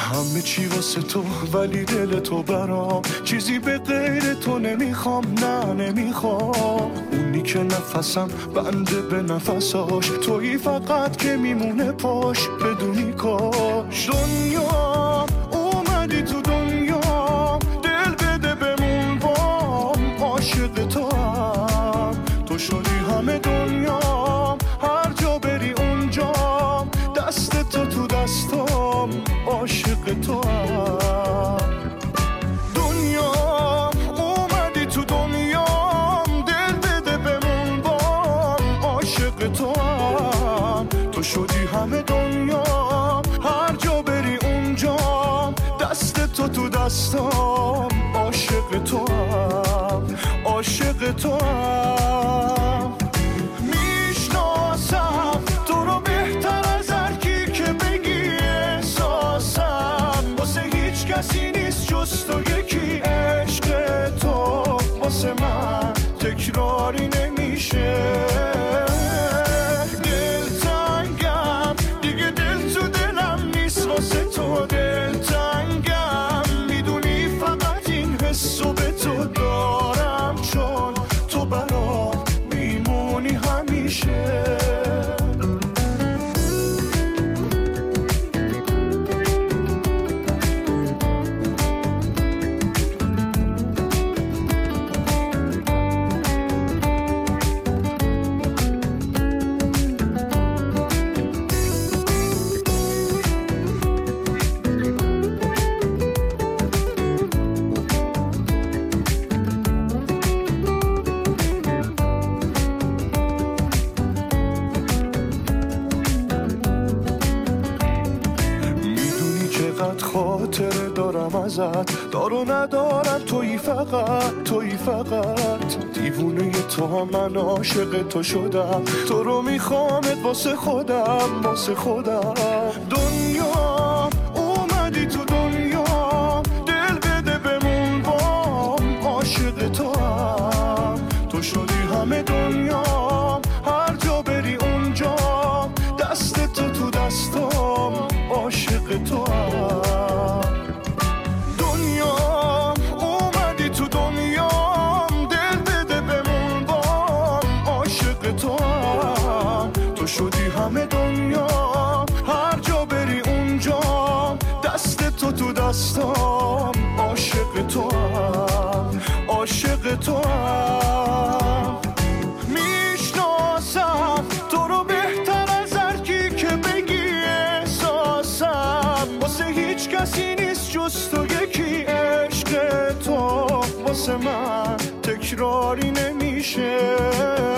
همه چی واسه تو ولی دل تو برام چیزی به غیر تو نمیخوام، نه نمیخوام. اونی که نفسم بنده به نفساش، تویی فقط که میمونه پاش بدونی کاش. دنیا اومدی تو دنیا، دل بده بمون بام، عاشق تو هم تو شدی همه دنیا، هر جا بری اونجام، دست تو دستام، عاشق تو هم. دنیا اومدی تو دنیام، دل بده بمون بام، عاشق تو هم تو شدی همه دنیا، هر جا بری اونجام، دست تو دستام، عاشق تو هم، عاشق تو هم. میشناسم تو رو بهتر از هر کی که بگی احساسم، واسه هیچ کسی نیست جز تو یکی. عشق تو واسه من تکراری نمیشه، دلتنگم دیگه، دل تو دلم نیست واسه تو. دلتنگم میدونی فقط این حسو به تو دارم، چون تو برام میمونی همیشه. خاطره دارم ازت، دار و ندارم، تویی فقط، تویی فقط. دیوونه تو هم من عاشق تو شدم، تو رو میخوامت واسه خودم، واسه خودم. دنیا اومدی تو دنیا، دل بده بمون بام، عاشق تو هم تو شدی همه دنیا، هر جا بری اونجا، دست تو دستام، عاشق تو هم. دنیا اومدی تو دنیا، دل بده بمون بام، عاشق تو هم تو شدی همه دنیا، هر جا بری اونجا، دست تو دستام، عاشق تو هم، عاشق تو هم. میشناسم تو رو بهتر از هر کی که بگی احساسم، واسه هیچ کسی نیست جز تو یکی. عشق تو واسه من تکراری نمیشه،